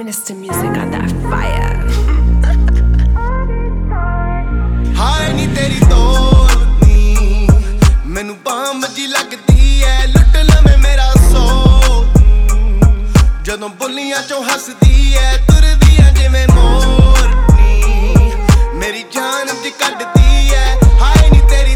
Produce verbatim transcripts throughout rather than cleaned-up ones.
Minister Music got that fire. हाय नी तेरी तोड़नी मैनू balm जी लगदी है लुट लवे मेरा सो जदों बुलियां चों हसदी है तुरदी है जिवें मोरनी मेरी जान च कड्डदी है हाय नी तेरी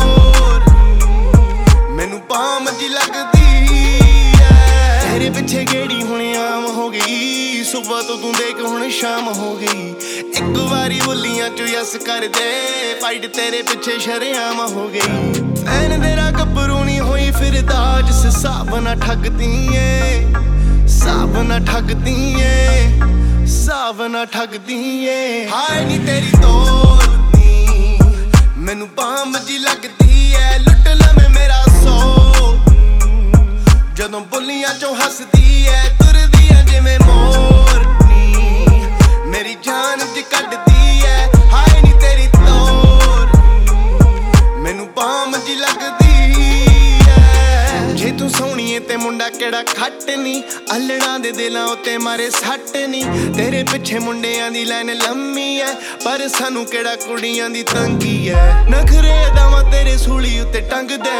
तोड़नी मैनू बाम जी लगदी है तेरे पिछे गेड़ी हुण आम हो गई सुबह तो तू देख हुण शाम हो गई एक वारी बुलियां चो यस कर दे फाइट तेरे पिछे शरेआम हो गई फैन तेरा गब्बरू नी होई फिरदा जिस हिसाब ना ठगदी ऐ हिसाब ना ठगदी ऐ हिसाब ना ठगदी ऐ हाय नी तेरी तोड़नी मैनू बाम जी लगदी ऐ लुट लवे मेरा सो जदों बुलियां चो हसदी ऐ तुरदी ऐ जिवें मोरनी मेरी जान च कड्डदी ऐ हाय नी तेरी तोड़नी मैनू बाम जी लगदी ऐ जे तू सोहणीए ते मुंडा केड़ा खट नी अल्लड़ां दे दिलां उत्ते मारे सट नी तेरे पिछे मुंडियां दी लाइन लम्मी ऐ पर सानू केड़ा कुड़ियां दी तंगी ऐ नखरे अदावां तेरे सूली उत्ते टंग दे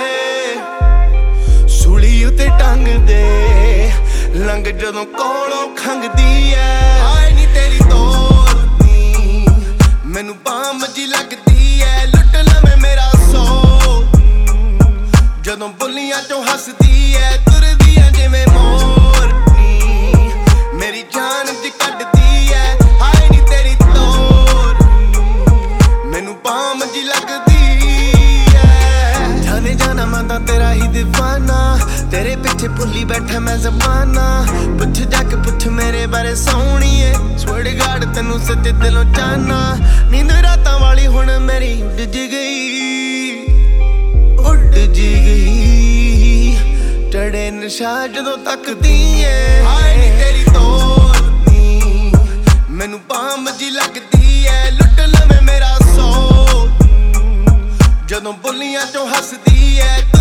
सूली उत्ते टंग दे लंघ जदों कोलों खंगदी ऐ हाय नी तेरी तोड़नी मैनू बाम जी लगदी ऐ लुट लवे मेरा सो जदों बुलियां चों हसदी ऐ तुरदी ऐ जिवें मोरनी मेरी जान च कड्डदी ऐ हाय नी तेरी तोड़नी मैनू बाम जी लगदी ऐ जाने जाना मैं तां तेरा ही दीवाना तेरे पिछे भुल्ली बैठा मैं ज़माना पुछ जाके पुछ मेरे बारे सोहणीए स्वेड गार्ड तैनू सच्चे दिलों चाहना नींद रातां वाली हुण मेरी उड़ जी गई उड़ जी गई चढ़े नशा जदों तकदी ऐ हाय नी तेरी तोड़नी मैनू बाम जी लगदी ऐ लुट लवे मेरा सो जदों बुलियां चों हसदी ऐ